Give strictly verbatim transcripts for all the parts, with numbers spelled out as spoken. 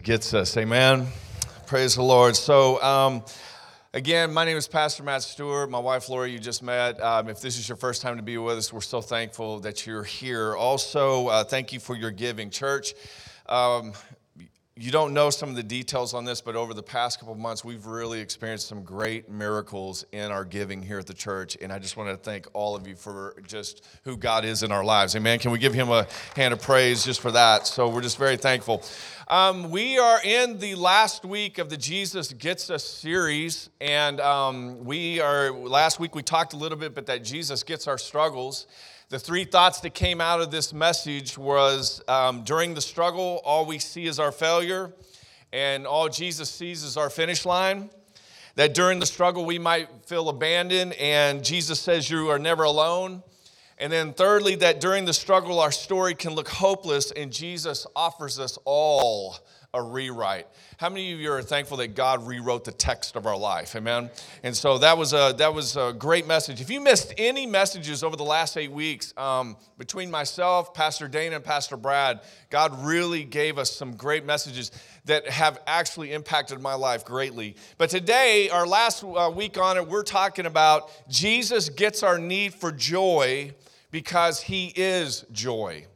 gets us. Amen. Praise the Lord. So, um, again, my name is Pastor Matt Stewart. My wife, Lori, you just met. Um, if this is your first time to be with us, we're so thankful that you're here. Also, uh, thank you for your giving. Church, um, you don't know some of the details on this, but over the past couple of months, we've really experienced some great miracles in our giving here at the church, and I just want to thank all of you for just who God is in our lives. Amen. Can we give him a hand of praise just for that? So we're just very thankful. Um, we are in the last week of the Jesus Gets Us series, and um, we are, last week we talked a little bit, but that Jesus gets our struggles. The three thoughts that came out of this message was um, during the struggle, all we see is our failure, and all Jesus sees is our finish line. That during the struggle, we might feel abandoned, and Jesus says you are never alone. And then thirdly, that during the struggle, our story can look hopeless, and Jesus offers us all a rewrite. How many of you are thankful that God rewrote the text of our life? Amen. And so that was a that was a great message. If you missed any messages over the last eight weeks, um, between myself, Pastor Dana, and Pastor Brad, God really gave us some great messages that have actually impacted my life greatly. But today, our last uh, week on it, we're talking about Jesus gets our need for joy because he is joy.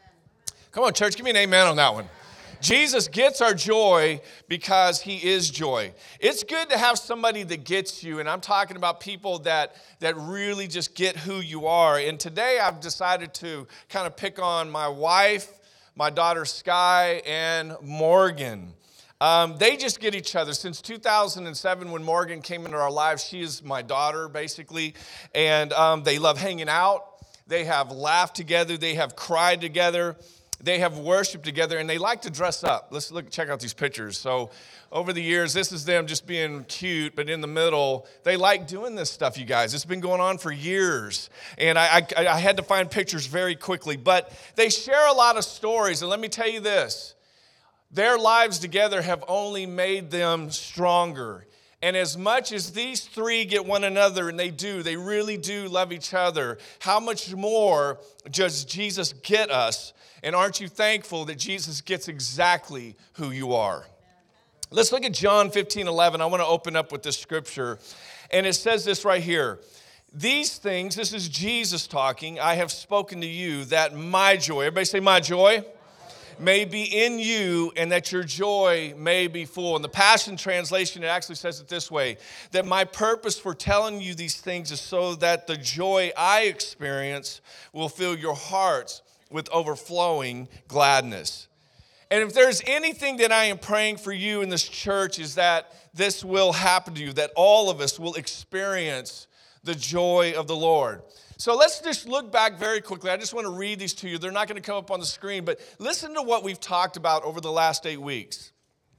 Come on, church, give me an amen on that one. Jesus gets our joy because he is joy. It's good to have somebody that gets you, and I'm talking about people that, that really just get who you are. And today I've decided to kind of pick on my wife, my daughter Sky, and Morgan. Um, they just get each other. Since two thousand seven, when Morgan came into our lives, she is my daughter, basically, and um, they love hanging out. They have laughed together. They have cried together. They have worshiped together, and they like to dress up. Let's look, check out these pictures. So over the years, this is them just being cute, but in the middle, they like doing this stuff, you guys. It's been going on for years, and I, I, I had to find pictures very quickly. But they share a lot of stories, and let me tell you this. Their lives together have only made them stronger. And as much as these three get one another, and they do, they really do love each other, how much more does Jesus get us? And aren't you thankful that Jesus gets exactly who you are? Let's look at John fifteen eleven. I want to open up with this scripture. And it says this right here. These things, this is Jesus talking, I have spoken to you that my joy, everybody say my joy, may be in you and that your joy may be full. In the Passion Translation, it actually says it this way, that my purpose for telling you these things is so that the joy I experience will fill your hearts with overflowing gladness. And if there's anything that I am praying for you in this church is that this will happen to you, that all of us will experience the joy of the Lord. So let's just look back very quickly. I just want to read these to you. They're not going to come up on the screen, but listen to what we've talked about over the last eight weeks.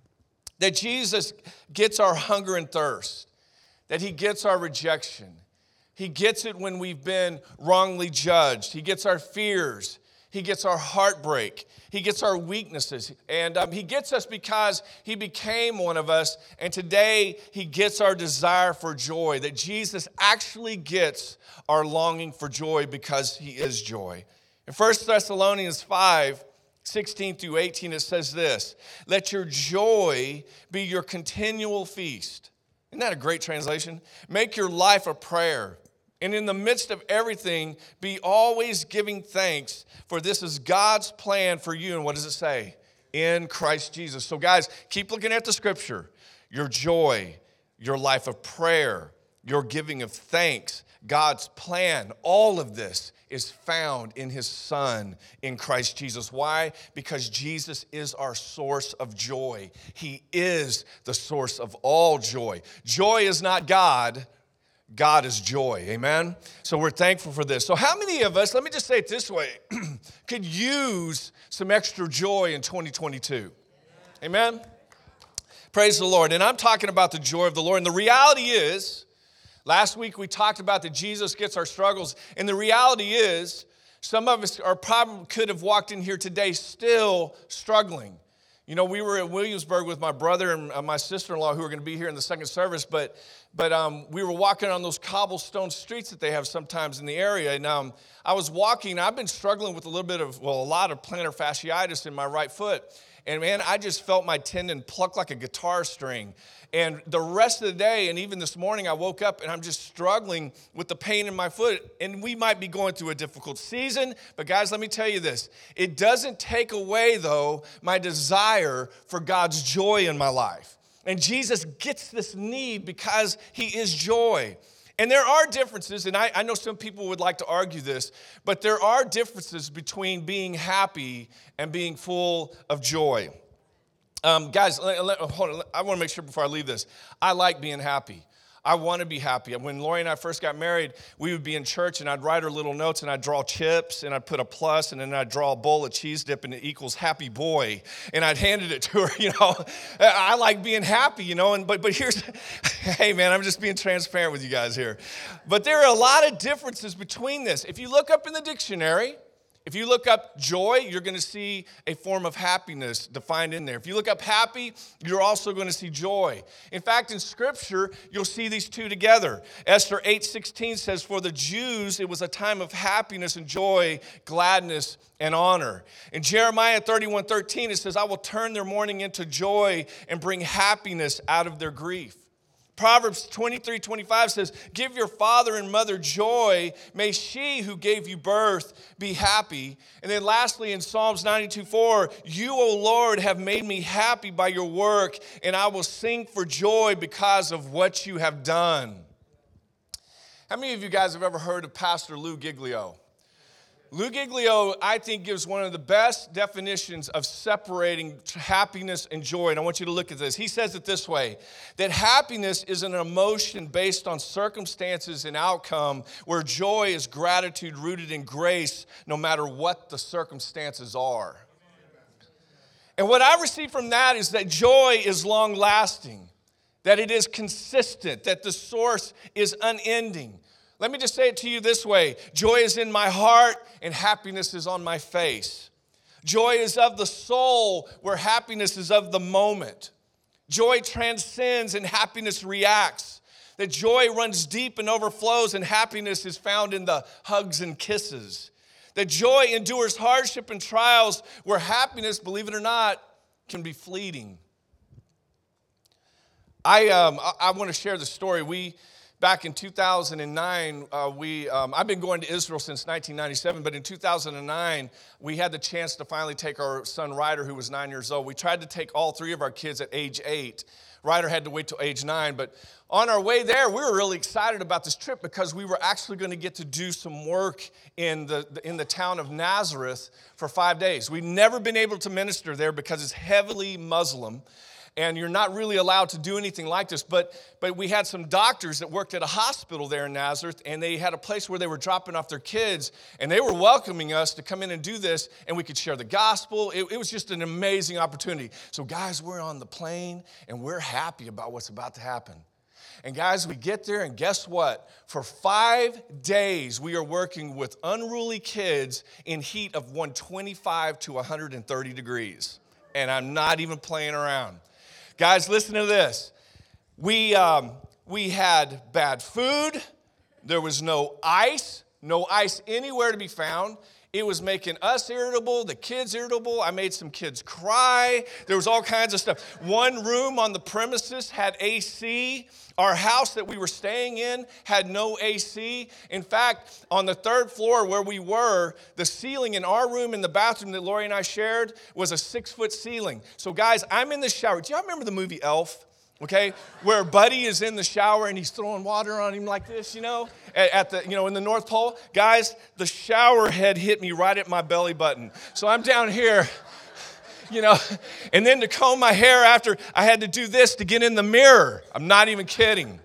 That Jesus gets our hunger and thirst, that he gets our rejection. He gets it when we've been wrongly judged. He gets our fears. He gets our heartbreak. He gets our weaknesses. And um, he gets us because he became one of us. And today, he gets our desire for joy. That Jesus actually gets our longing for joy because he is joy. In First Thessalonians five, sixteen through eighteen, it says this, let your joy be your continual feast. Isn't that a great translation? Make your life a prayer. And in the midst of everything, be always giving thanks, for this is God's plan for you. And what does it say? In Christ Jesus. So guys, keep looking at the scripture. Your joy, your life of prayer, your giving of thanks, God's plan, all of this is found in his Son, in Christ Jesus. Why? Because Jesus is our source of joy. He is the source of all joy. Joy is not God. God is joy, amen? So we're thankful for this. So how many of us, let me just say it this way, could use some extra joy in twenty twenty-two? Amen? Praise the Lord. And I'm talking about the joy of the Lord. And the reality is, last week we talked about that Jesus gets our struggles. And the reality is, some of us are probably could have walked in here today still struggling. You know, we were at Williamsburg with my brother and my sister-in-law who are going to be here in the second service, but but um, we were walking on those cobblestone streets that they have sometimes in the area, and um, I was walking. I've been struggling with a little bit of, well, a lot of plantar fasciitis in my right foot, and man, I just felt my tendon pluck like a guitar string. And the rest of the day, and even this morning, I woke up and I'm just struggling with the pain in my foot. And we might be going through a difficult season, but guys, let me tell you this. It doesn't take away, though, my desire for God's joy in my life. And Jesus gets this need because he is joy. And there are differences, and I, I know some people would like to argue this, but there are differences between being happy and being full of joy. Um, guys, let, let, hold on. I want to make sure before I leave this. I like being happy. I want to be happy. When Lori and I first got married, we would be in church, and I'd write her little notes, and I'd draw chips, and I'd put a plus, and then I'd draw a bowl of cheese dip, and it equals happy boy, and I'd handed it to her, you know. I like being happy, you know, and but but here's, hey, man, I'm just being transparent with you guys here. But there are a lot of differences between this. If you look up in the dictionary, if you look up joy, you're going to see a form of happiness defined in there. If you look up happy, you're also going to see joy. In fact, in Scripture, you'll see these two together. Esther eight sixteen says, for the Jews, it was a time of happiness and joy, gladness and honor. In Jeremiah thirty-one thirteen, it says, I will turn their mourning into joy and bring happiness out of their grief. Proverbs twenty-three twenty-five says, give your father and mother joy. May she who gave you birth be happy. And then lastly, in Psalms ninety-two four, you, O Lord, have made me happy by your work, and I will sing for joy because of what you have done. How many of you guys have ever heard of Pastor Lou Giglio? Lou Giglio, I think, gives one of the best definitions of separating happiness and joy. And I want you to look at this. He says it this way, that happiness is an emotion based on circumstances and outcome, where joy is gratitude rooted in grace no matter what the circumstances are. And what I receive from that is that joy is long-lasting, that it is consistent, that the source is unending. Let me just say it to you this way. Joy is in my heart and happiness is on my face. Joy is of the soul where happiness is of the moment. Joy transcends and happiness reacts. That joy runs deep and overflows and happiness is found in the hugs and kisses. That joy endures hardship and trials where happiness, believe it or not, can be fleeting. I, um, I, I want to share the story. We... Back in two thousand nine, uh, we, um, I've been going to Israel since nineteen ninety-seven, but in two thousand nine, we had the chance to finally take our son Ryder, who was nine years old. We tried to take all three of our kids at age eight. Ryder had to wait till age nine, but on our way there, we were really excited about this trip because we were actually going to get to do some work in the, in the town of Nazareth for five days. We'd never been able to minister there because it's heavily Muslim. And you're not really allowed to do anything like this. But, but we had some doctors that worked at a hospital there in Nazareth, and they had a place where they were dropping off their kids, and they were welcoming us to come in and do this, and we could share the gospel. It, it was just an amazing opportunity. So guys, we're on the plane, and we're happy about what's about to happen. And guys, we get there, and guess what? For five days, we are working with unruly kids in heat of one twenty-five to one hundred thirty degrees. And I'm not even playing around. Guys, listen to this. We, um, we had bad food. There was no ice, no ice anywhere to be found. It was making us irritable, the kids irritable. I made some kids cry. There was all kinds of stuff. One room on the premises had A C. Our house that we were staying in had no A C. In fact, on the third floor where we were, the ceiling in our room in the bathroom that Lori and I shared was a six-foot ceiling. So guys, I'm in the shower. Do y'all remember the movie Elf? Okay, where Buddy is in the shower and he's throwing water on him like this, you know, at, at the, you know, in the North Pole. Guys, the shower head hit me right at my belly button. So I'm down here, you know, and then to comb my hair after, I had to do this to get in the mirror. I'm not even kidding.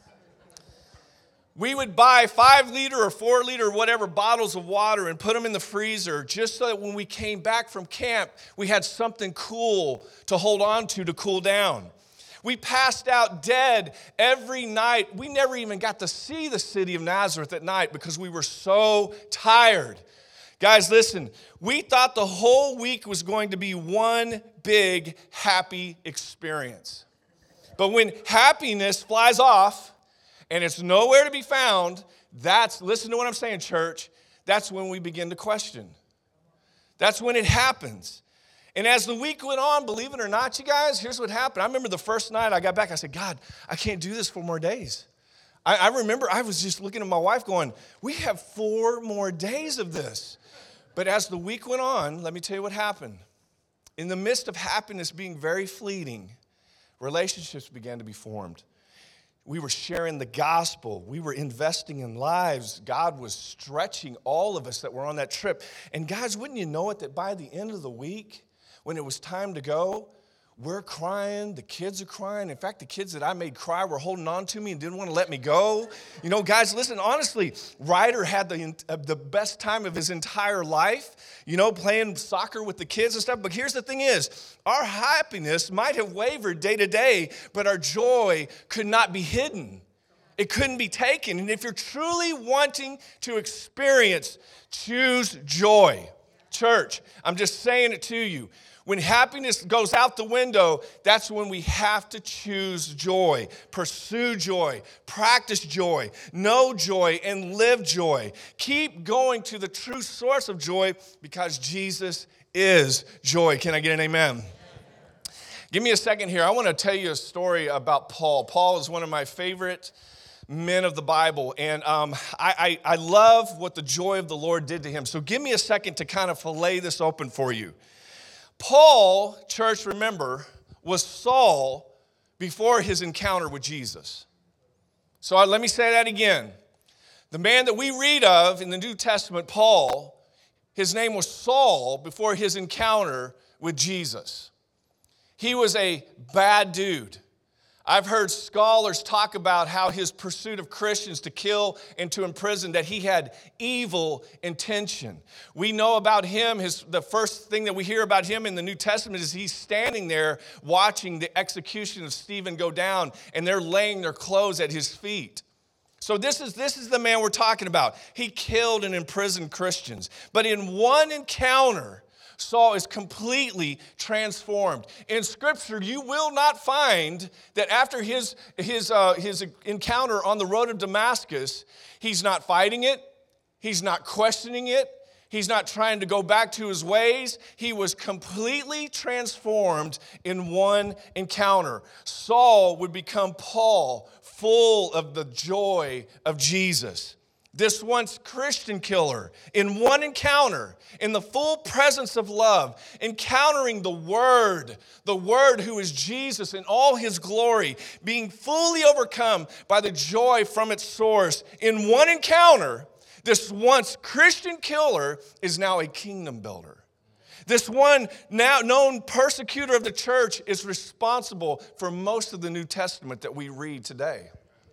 We would buy five liter or four liter, whatever, bottles of water and put them in the freezer just so that when we came back from camp, we had something cool to hold on to to cool down. We passed out dead every night. We never even got to see the city of Nazareth at night because we were so tired. Guys, listen, we thought the whole week was going to be one big happy experience. But when happiness flies off and it's nowhere to be found, that's, listen to what I'm saying, church, that's when we begin to question. That's when it happens. And as the week went on, believe it or not, you guys, here's what happened. I remember the first night I got back, I said, God, I can't do this for more days. I, I remember I was just looking at my wife going, we have four more days of this. But as the week went on, let me tell you what happened. In the midst of happiness being very fleeting, relationships began to be formed. We were sharing the gospel. We were investing in lives. God was stretching all of us that were on that trip. And guys, wouldn't you know it that by the end of the week, when it was time to go, we're crying, the kids are crying. In fact, the kids that I made cry were holding on to me and didn't want to let me go. You know, guys, listen, honestly, Ryder had the, uh, the best time of his entire life, you know, playing soccer with the kids and stuff. But here's the thing is, our happiness might have wavered day to day, but our joy could not be hidden. It couldn't be taken. And if you're truly wanting to experience, choose joy. Church, I'm just saying it to you. When happiness goes out the window, that's when we have to choose joy, pursue joy, practice joy, know joy, and live joy. Keep going to the true source of joy because Jesus is joy. Can I get an amen? Give me a second here. I want to tell you a story about Paul. Paul is one of my favorite men of the Bible, and um, I, I, I love what the joy of the Lord did to him. So give me a second to kind of fillet this open for you. Paul, church, remember, was Saul before his encounter with Jesus. So I, let me say that again. The man that we read of in the New Testament, Paul, his name was Saul before his encounter with Jesus. He was a bad dude. I've heard scholars talk about how his pursuit of Christians to kill and to imprison, that he had evil intention. We know about him, his, the first thing that we hear about him in the New Testament is he's standing there watching the execution of Stephen go down, and they're laying their clothes at his feet. So this is, this is the man we're talking about. He killed and imprisoned Christians. But in one encounter, Saul is completely transformed. In Scripture, you will not find that after his, his, uh, his encounter on the road of Damascus, he's not fighting it, he's not questioning it, he's not trying to go back to his ways. He was completely transformed in one encounter. Saul would become Paul, full of the joy of Jesus. This once Christian killer, in one encounter, in the full presence of love, encountering the Word, the Word who is Jesus in all His glory, being fully overcome by the joy from its source. In one encounter, this once Christian killer is now a kingdom builder. This one now known persecutor of the church is responsible for most of the New Testament that we read today.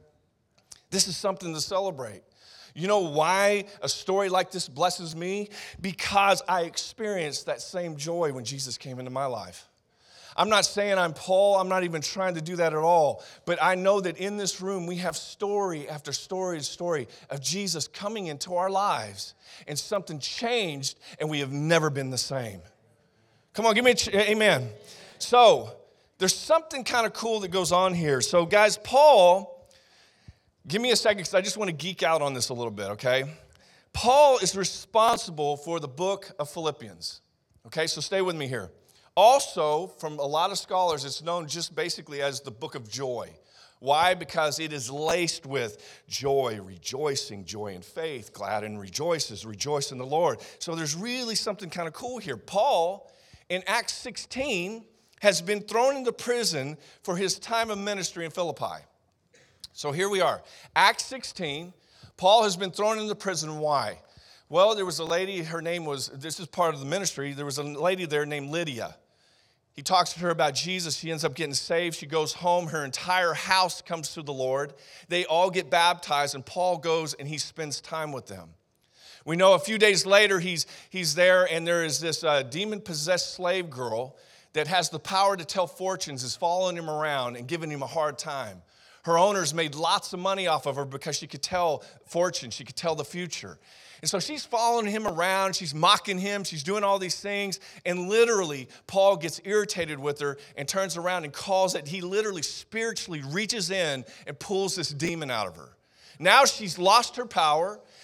This is something to celebrate. You know why a story like this blesses me? Because I experienced that same joy when Jesus came into my life. I'm not saying I'm Paul. I'm not even trying to do that at all. But I know that in this room we have story after story and story of Jesus coming into our lives. And something changed and we have never been the same. Come on, give me an ch- amen. So there's something kind of cool that goes on here. So guys, Paul... Give me a second because I just want to geek out on this a little bit, okay? Paul is responsible for the book of Philippians, okay? So stay with me here. Also, from a lot of scholars, it's known just basically as the book of joy. Why? Because it is laced with joy, rejoicing, joy in faith, glad and rejoices, rejoice in the Lord. So there's really something kind of cool here. Paul, in Acts sixteen, has been thrown into prison for his time of ministry in Philippi. So here we are. Acts sixteen, Paul has been thrown into prison. Why? Well, there was a lady, her name was, this is part of the ministry, there was a lady there named Lydia. He talks to her about Jesus. She ends up getting saved. She goes home. Her entire house comes to the Lord. They all get baptized, and Paul goes and he spends time with them. We know a few days later he's, he's there, and there is this uh, demon-possessed slave girl that has the power to tell fortunes, is following him around and giving him a hard time. Her owners made lots of money off of her because she could tell fortune, she could tell the future. And so she's following him around, she's mocking him, she's doing all these things, and literally Paul gets irritated with her and turns around and calls it, he literally spiritually reaches in and pulls this demon out of her. Now she's lost her power.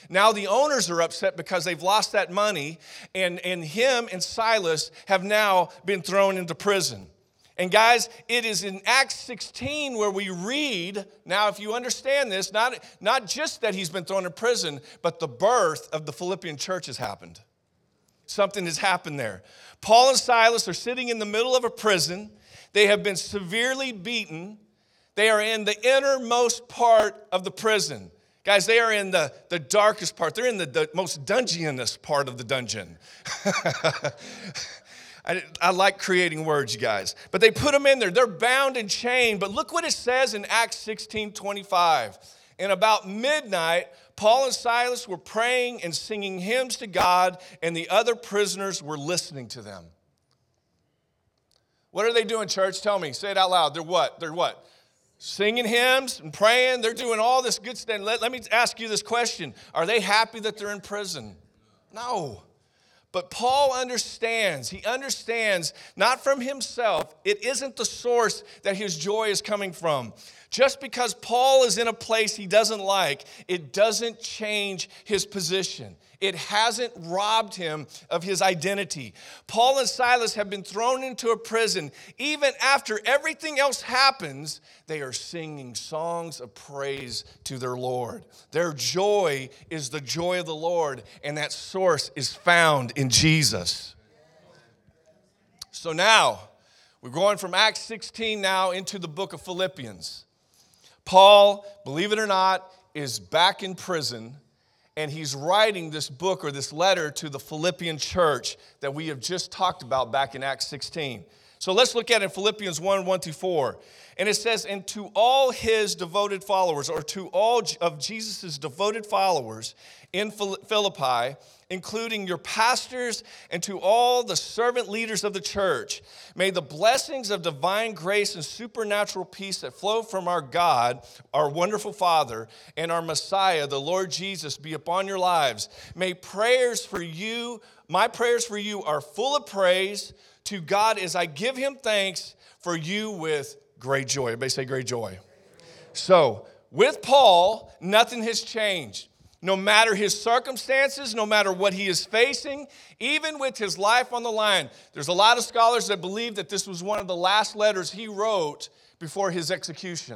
Now the owners are upset because they've lost that money, and, and him and Silas have now been thrown into prison. And guys, it is in Acts sixteen where we read, now if you understand this, not, not just that he's been thrown in prison, but the birth of the Philippian church has happened. Something has happened there. Paul and Silas are sitting in the middle of a prison. They have been severely beaten. They are in the innermost part of the prison. Guys, they are in the, the darkest part. They're in the, the most dungeonous part of the dungeon. I, I like creating words, you guys. But they put them in there. They're bound and chained. But look what it says in Acts sixteen twenty-five. And about midnight, Paul and Silas were praying and singing hymns to God, and the other prisoners were listening to them. What are they doing, church? Tell me. Say it out loud. They're what? They're what? Singing hymns and praying. They're doing all this good stuff. Let, let me ask you this question. Are they happy that they're in prison? No. But Paul understands. He understands, not from himself, it isn't the source that his joy is coming from. Just because Paul is in a place he doesn't like, it doesn't change his position. It hasn't robbed him of his identity. Paul and Silas have been thrown into a prison. Even after everything else happens, they are singing songs of praise to their Lord. Their joy is the joy of the Lord, and that source is found in Jesus. So now, we're going from Acts sixteen now into the book of Philippians. Paul, believe it or not, is back in prison, and he's writing this book or this letter to the Philippian church that we have just talked about back in Acts sixteen. So let's look at it in Philippians one, one through four. And it says, and to all his devoted followers, or to all of Jesus' devoted followers in Philippi, including your pastors and to all the servant leaders of the church, may the blessings of divine grace and supernatural peace that flow from our God, our wonderful Father, and our Messiah, the Lord Jesus, be upon your lives. May prayers for you, my prayers for you are full of praise to God as I give him thanks for you with great joy. Everybody say great joy. So, with Paul, nothing has changed. No matter his circumstances, no matter what he is facing, even with his life on the line. There's a lot of scholars that believe that this was one of the last letters he wrote before his execution.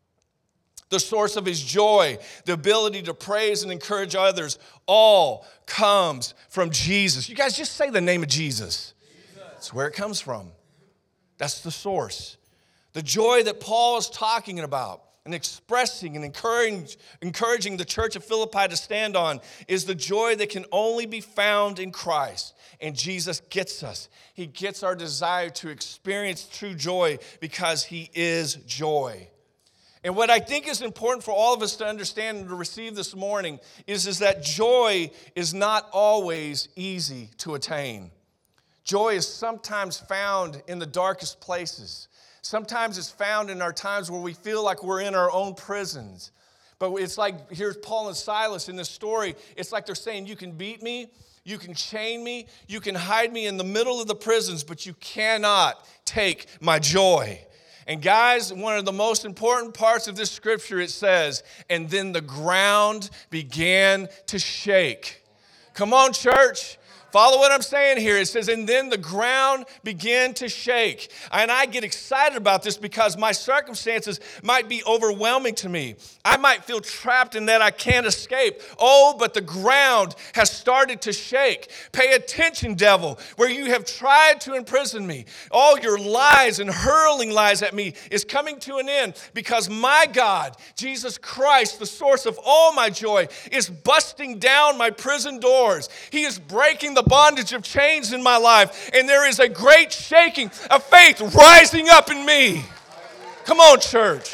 The source of his joy, the ability to praise and encourage others, all comes from Jesus. You guys just say the name of Jesus. Jesus. That's where it comes from. That's the source. The joy that Paul is talking about and expressing and encouraging, encouraging the church of Philippi to stand on is the joy that can only be found in Christ. And Jesus gets us. He gets our desire to experience true joy because he is joy. And what I think is important for all of us to understand and to receive this morning is, is that joy is not always easy to attain. Joy is sometimes found in the darkest places. Sometimes it's found in our times where we feel like we're in our own prisons. But it's like, here's Paul and Silas in this story. It's like they're saying, you can beat me, you can chain me, you can hide me in the middle of the prisons, but you cannot take my joy. And guys, one of the most important parts of this scripture, it says, and then the ground began to shake. Come on, church. Follow what I'm saying here. It says, and then the ground began to shake. And I get excited about this because my circumstances might be overwhelming to me. I might feel trapped in that I can't escape. Oh, but the ground has started to shake. Pay attention, devil, where you have tried to imprison me. All your lies and hurling lies at me is coming to an end because my God, Jesus Christ, the source of all my joy, is busting down my prison doors. He is breaking the The bondage of chains in my life, and there is a great shaking of faith rising up in me. Come on, church.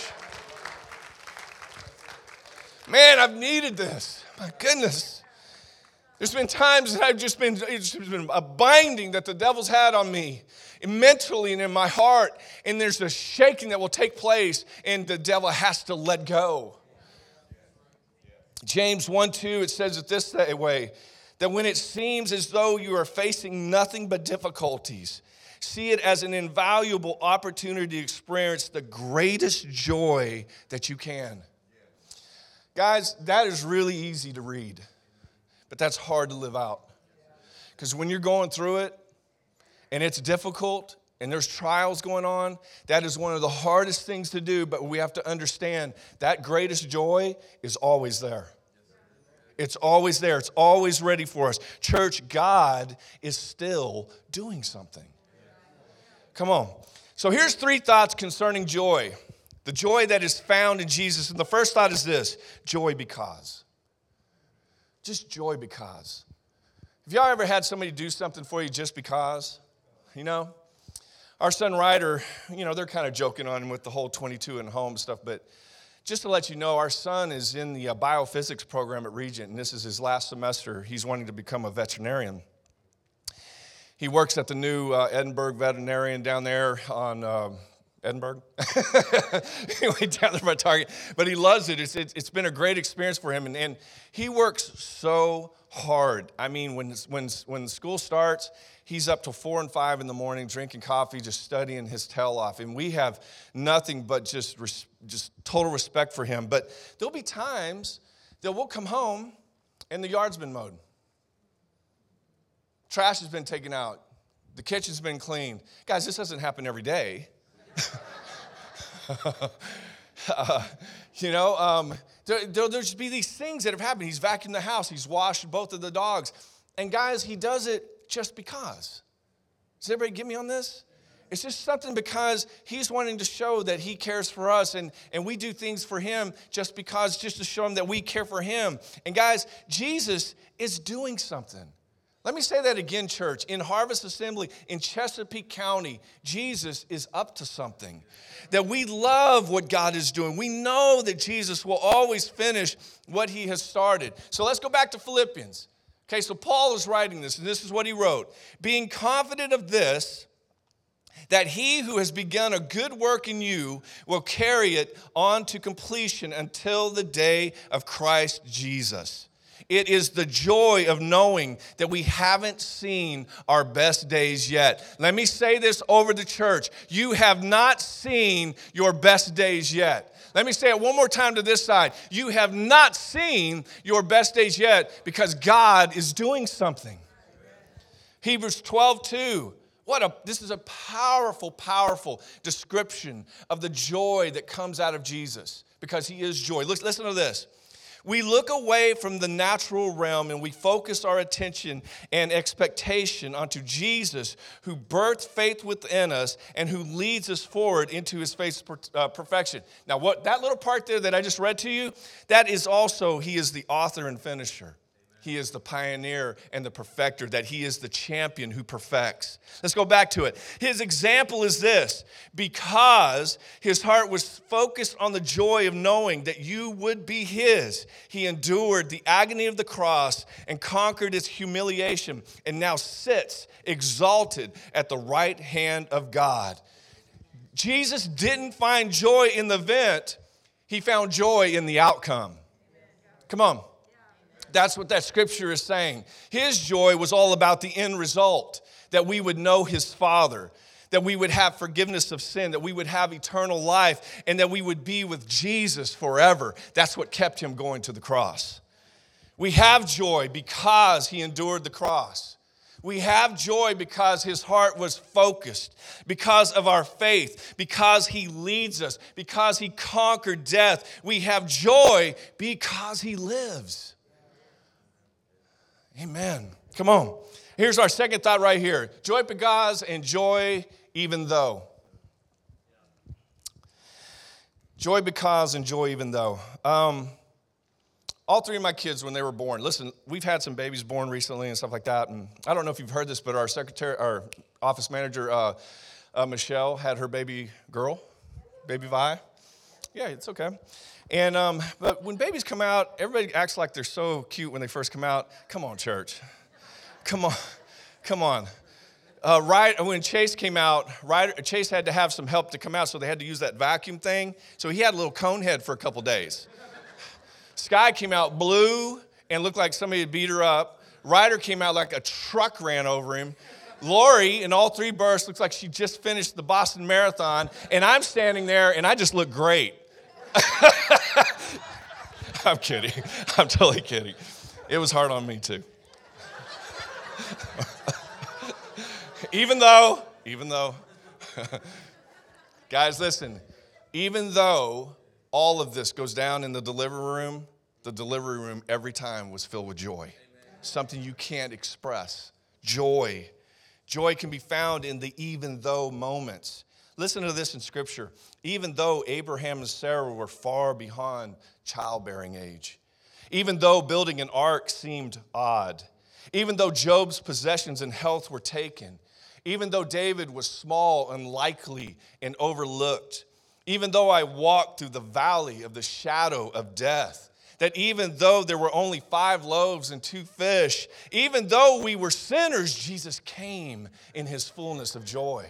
Man, I've needed this. My goodness. There's been times that I've just been, it's been a binding that the devil's had on me, mentally and in my heart, and there's a shaking that will take place, and the devil has to let go. James one two, it says it this way, that when it seems as though you are facing nothing but difficulties, see it as an invaluable opportunity to experience the greatest joy that you can. Guys, that is really easy to read. But that's hard to live out. Because when you're going through it and it's difficult and there's trials going on, that is one of the hardest things to do, but we have to understand that greatest joy is always there. It's always there. It's always ready for us. Church, God is still doing something. Come on. So here's three thoughts concerning joy. The joy that is found in Jesus. And the first thought is this: joy because. Just joy because. Have y'all ever had somebody do something for you just because? You know? Our son Ryder, you know, they're kind of joking on him with the whole twenty-two and home stuff, but just to let you know, our son is in the uh, biophysics program at Regent, and this is his last semester. He's wanting to become a veterinarian. He works at the new uh, Edinburgh Veterinarian down there on uh, Edinburgh. Anyway, down there by Target. But he loves it. It's, it's, it's been a great experience for him, and, and he works so hard. I mean, when, when, when school starts, he's up till four and five in the morning drinking coffee, just studying his tail off. And we have nothing but just, just total respect for him. But there'll be times that we'll come home and the yard's been mowed. Trash has been taken out. The kitchen's been cleaned. Guys, this doesn't happen every day. uh, you know, um, there, there'll just be these things that have happened. He's vacuumed the house. He's washed both of the dogs. And guys, he does it just because. Does everybody get me on this? It's just something because he's wanting to show that he cares for us, and, and we do things for him just because, just to show him that we care for him. And guys, Jesus is doing something. Let me say that again, church. In Harvest Assembly, in Chesapeake County, Jesus is up to something. That we love what God is doing. We know that Jesus will always finish what he has started. So let's go back to Philippians. Okay, so Paul is writing this, and this is what he wrote. Being confident of this, that he who has begun a good work in you will carry it on to completion until the day of Christ Jesus. It is the joy of knowing that we haven't seen our best days yet. Let me say this over the church. You have not seen your best days yet. Let me say it one more time to this side. You have not seen your best days yet because God is doing something. Hebrews twelve two. What a, this is a powerful, powerful description of the joy that comes out of Jesus because he is joy. Listen, listen to this. We look away from the natural realm and we focus our attention and expectation onto Jesus, who birthed faith within us and who leads us forward into his faith's perfection. Now, what that little part there that I just read to you, that is also, he is the author and finisher. He is the pioneer and the perfecter, that he is the champion who perfects. Let's go back to it. His example is this: because his heart was focused on the joy of knowing that you would be his, he endured the agony of the cross and conquered its humiliation and now sits exalted at the right hand of God. Jesus didn't find joy in the event, he found joy in the outcome. Come on. That's what that scripture is saying. His joy was all about the end result, that we would know his Father, that we would have forgiveness of sin, that we would have eternal life, and that we would be with Jesus forever. That's what kept him going to the cross. We have joy because he endured the cross. We have joy because his heart was focused, because of our faith, because he leads us, because he conquered death. We have joy because he lives. Amen. Come on. Here's our second thought right here. Joy because and joy even though. Joy because and joy even though. Um, all three of my kids, when they were born, listen, we've had some babies born recently and stuff like that. And I don't know if you've heard this, but our secretary, our office manager, uh, uh, Michelle, had her baby girl, baby Vi. Yeah, it's okay. And um, but when babies come out, everybody acts like they're so cute when they first come out. Come on, church. Come on. Come on. Uh, right when Chase came out, Ryder, Chase had to have some help to come out, so they had to use that vacuum thing. So he had a little cone head for a couple days. Sky came out blue and looked like somebody had beat her up. Ryder came out like a truck ran over him. Lori, in all three births, looks like she just finished the Boston Marathon. And I'm standing there, and I just look great. I'm kidding. I'm totally kidding. It was hard on me too. even though, even though, guys, listen, even though all of this goes down in the delivery room, the delivery room every time was filled with joy. Amen. Something you can't express. Joy. Joy can be found in the even though moments. Listen to this in Scripture. Even though Abraham and Sarah were far beyond childbearing age, even though building an ark seemed odd, even though Job's possessions and health were taken, even though David was small, unlikely, and overlooked, even though I walked through the valley of the shadow of death, that even though there were only five loaves and two fish, even though we were sinners, Jesus came in his fullness of joy.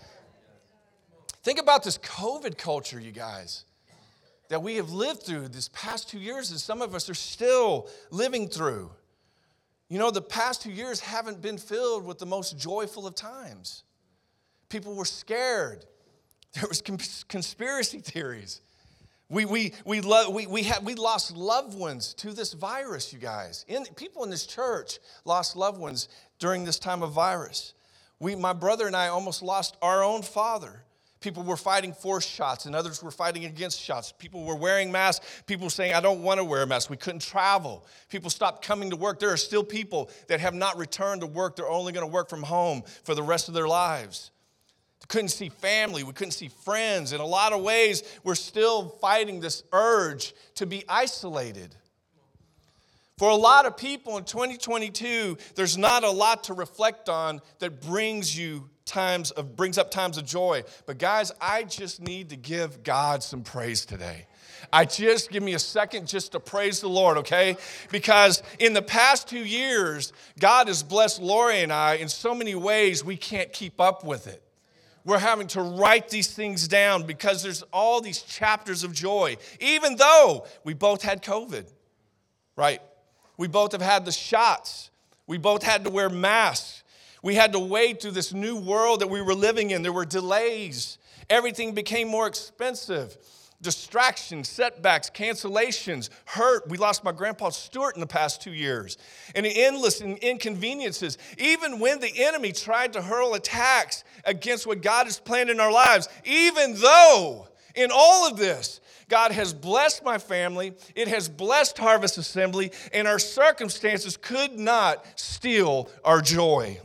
Think about this COVID culture, you guys, that we have lived through this past two years, and some of us are still living through. You know, the past two years haven't been filled with the most joyful of times. People were scared. There was conspiracy theories. We we we lo- we we had we lost loved ones to this virus, you guys. In, people in this church lost loved ones during this time of virus. We, my brother and I, almost lost our own father. People were fighting for shots, and others were fighting against shots. People were wearing masks. People were saying, I don't want to wear a mask. We couldn't travel. People stopped coming to work. There are still people that have not returned to work. They're only going to work from home for the rest of their lives. We couldn't see family. We couldn't see friends. In a lot of ways, we're still fighting this urge to be isolated. For a lot of people in twenty twenty-two, there's not a lot to reflect on that brings you times of brings up times of joy. But guys, I just need to give God some praise today. I just give me a second just to praise the Lord, okay? Because in the past two years, God has blessed Lori and I in so many ways we can't keep up with it. We're having to write these things down because there's all these chapters of joy, even though we both had COVID, right? We both have had the shots. We both had to wear masks. We had to wade through this new world that we were living in. There were delays. Everything became more expensive. Distractions, setbacks, cancellations, hurt. We lost my grandpa Stuart in the past two years. And endless inconveniences. Even when the enemy tried to hurl attacks against what God has planned in our lives, even though in all of this, God has blessed my family, it has blessed Harvest Assembly, and our circumstances could not steal our joy.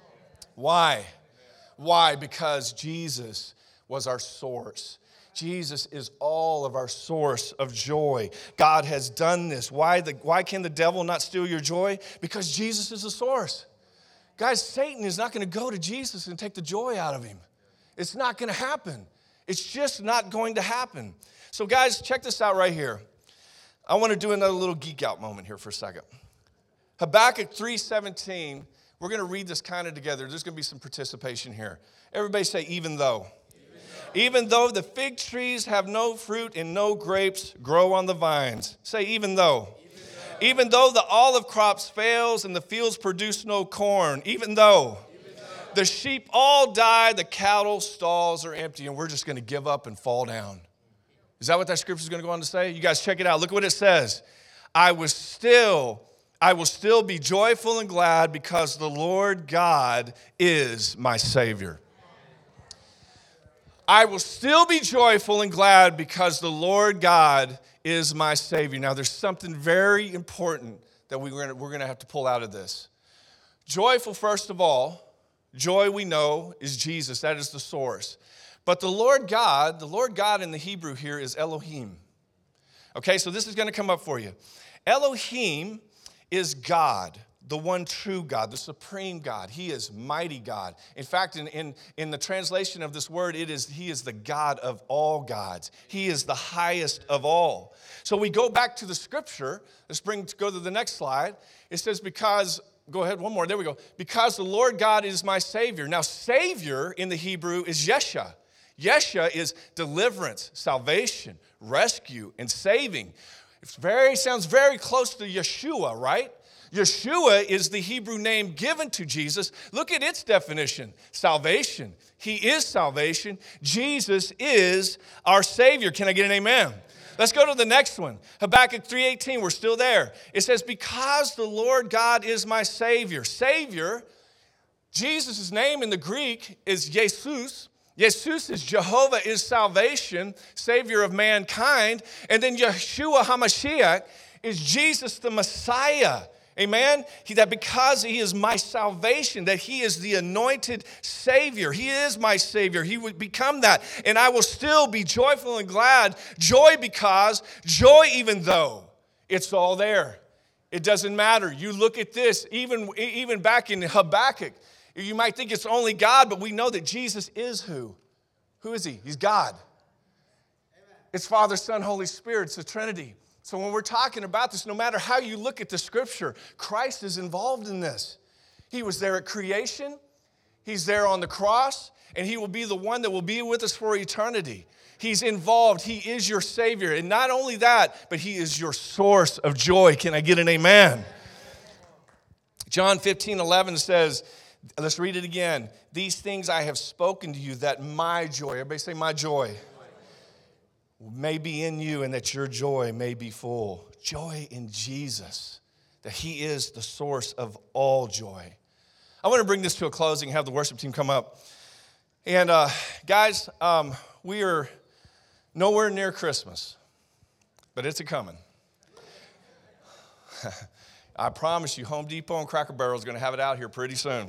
Why? Why? Because Jesus was our source. Jesus is all of our source of joy. God has done this. Why, the, why can the devil not steal your joy? Because Jesus is the source. Guys, Satan is not going to go to Jesus and take the joy out of him. It's not going to happen. It's just not going to happen. So guys, check this out right here. I want to do another little geek out moment here for a second. Habakkuk three seventeen, we're going to read this kind of together. There's going to be some participation here. Everybody say, even though. Even though the fig trees have no fruit and no grapes grow on the vines. Say, even though. Even though, even though the olive crops fails and the fields produce no corn. Even though. Even though the sheep all die, the cattle stalls are empty, and we're just going to give up and fall down. Is that what that scripture is going to go on to say? You guys check it out. Look what it says. I was still, I will still be joyful and glad because the Lord God is my Savior. I will still be joyful and glad because the Lord God is my Savior. Now, there's something very important that we're going to, we're going to have to pull out of this. Joyful, first of all, joy we know is Jesus. That is the source. But the Lord God, the Lord God in the Hebrew here is Elohim. Okay, so this is going to come up for you. Elohim is God, the one true God, the supreme God. He is mighty God. In fact, in, in, in the translation of this word, it is He is the God of all gods. He is the highest of all. So we go back to the scripture. Let's bring go to the next slide. It says, because, go ahead, one more. There we go. Because the Lord God is my Savior. Now, Savior in the Hebrew is Yeshua. Yeshua is deliverance, salvation, rescue, and saving. It very, sounds very close to Yeshua, right? Yeshua is the Hebrew name given to Jesus. Look at its definition. Salvation. He is salvation. Jesus is our Savior. Can I get an amen? Let's go to the next one. Habakkuk three eighteen, we're still there. It says, because the Lord God is my Savior. Savior, Jesus' name in the Greek is Jesus. Jesus is Jehovah is salvation, Savior of mankind. And then Yeshua HaMashiach is Jesus the Messiah. Amen? He, that because he is my salvation, that he is the anointed Savior. He is my Savior. He would become that. And I will still be joyful and glad. Joy because, joy even though it's all there. It doesn't matter. You look at this, even, even back in Habakkuk, you might think it's only God, but we know that Jesus is who? Who is he? He's God. Amen. It's Father, Son, Holy Spirit. It's the Trinity. So when we're talking about this, no matter how you look at the scripture, Christ is involved in this. He was there at creation. He's there on the cross. And he will be the one that will be with us for eternity. He's involved. He is your Savior. And not only that, but he is your source of joy. Can I get an amen? John fifteen eleven says, let's read it again. These things I have spoken to you that my joy, everybody say my joy, may be in you and that your joy may be full. Joy in Jesus, that he is the source of all joy. I want to bring this to a closing, have the worship team come up. And uh, guys, um, we are nowhere near Christmas, but it's a-coming. I promise you, Home Depot and Cracker Barrel is going to have it out here pretty soon.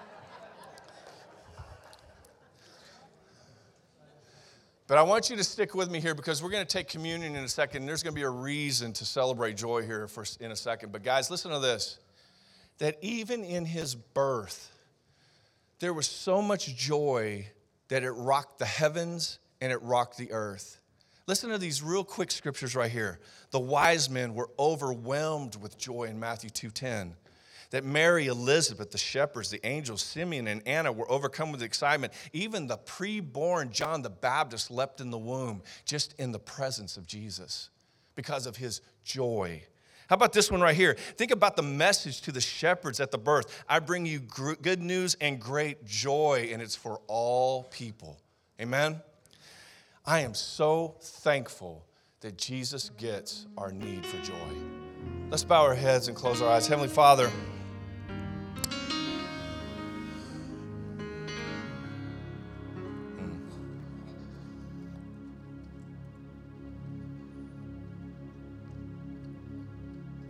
But I want you to stick with me here because we're going to take communion in a second. There's going to be a reason to celebrate joy here for, in a second. But guys, listen to this. That even in his birth, there was so much joy that it rocked the heavens and it rocked the earth. Listen to these real quick scriptures right here. The wise men were overwhelmed with joy in Matthew two ten. That Mary, Elizabeth, the shepherds, the angels, Simeon, and Anna were overcome with excitement. Even the preborn John the Baptist leapt in the womb just in the presence of Jesus because of his joy. How about this one right here? Think about the message to the shepherds at the birth. I bring you good news and great joy, and it's for all people. Amen? I am so thankful that Jesus gets our need for joy. Let's bow our heads and close our eyes. Heavenly Father,